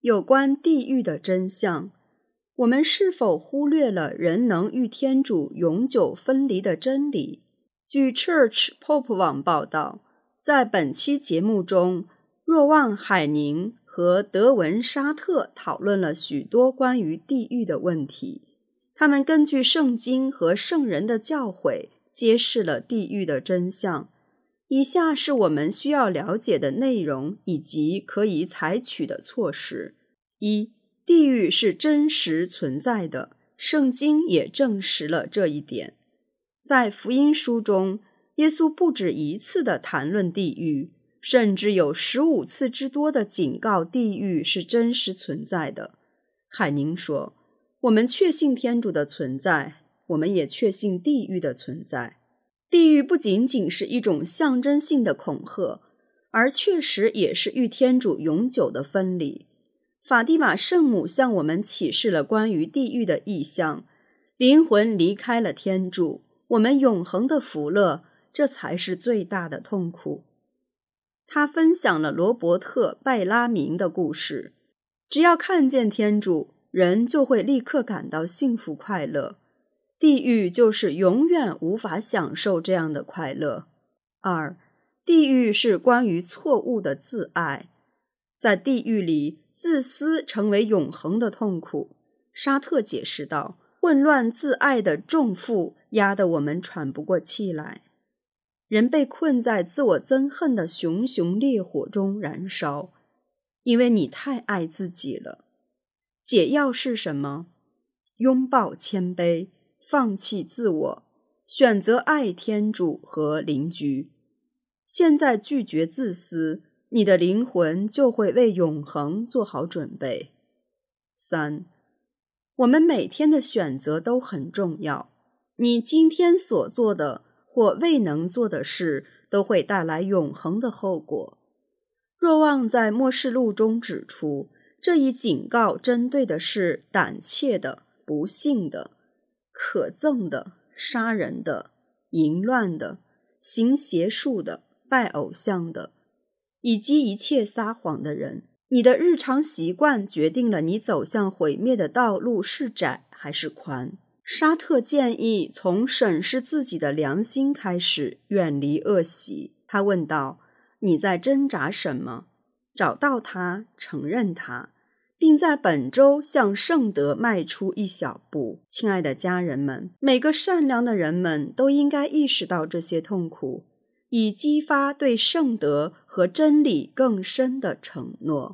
有关地狱的真相，我们是否忽略了人能与天主永久分离的真理？据 Church Pope 网报道，在本期节目中，若望海宁和德文沙特讨论了许多关于地狱的问题。他们根据圣经和圣人的教诲，揭示了地狱的真相。以下是我们需要了解的内容以及可以采取的措施。一、地狱是真实存在的，圣经也证实了这一点。在福音书中，耶稣不止一次地谈论地狱，甚至有15次之多的警告地狱是真实存在的。海宁说，我们确信天主的存在，我们也确信地狱的存在。地狱不仅仅是一种象征性的恐吓，而确实也是与天主永久的分离。法蒂玛圣母向我们启示了关于地狱的意象，灵魂离开了天主，我们永恒的福乐，这才是最大的痛苦。他分享了罗伯特·拜拉明的故事，只要看见天主，人就会立刻感到幸福快乐。地狱就是永远无法享受这样的快乐。2. 地狱是关于错误的自爱。在地狱里，自私成为永恒的痛苦。沙特解释道，混乱自爱的重负压得我们喘不过气来。人被困在自我憎恨的熊熊烈火中燃烧，因为你太爱自己了。解药是什么？拥抱谦卑，放弃自我，选择爱天主和邻居。现在拒绝自私，你的灵魂就会为永恒做好准备。3. 我们每天的选择都很重要，你今天所做的或未能做的事，都会带来永恒的后果。若望在默示录中指出，这一警告针对的是胆怯的、不幸的、可憎的、杀人的、淫乱的、行邪术的、拜偶像的，以及一切撒谎的人。你的日常习惯决定了你走向毁灭的道路是窄还是宽。沙特建议从审视自己的良心开始，远离恶习。他问道，你在挣扎什么？找到它，承认它，并在本周向圣德迈出一小步。亲爱的家人们，每个善良的人们都应该意识到这些痛苦，以激发对圣德和真理更深的承诺。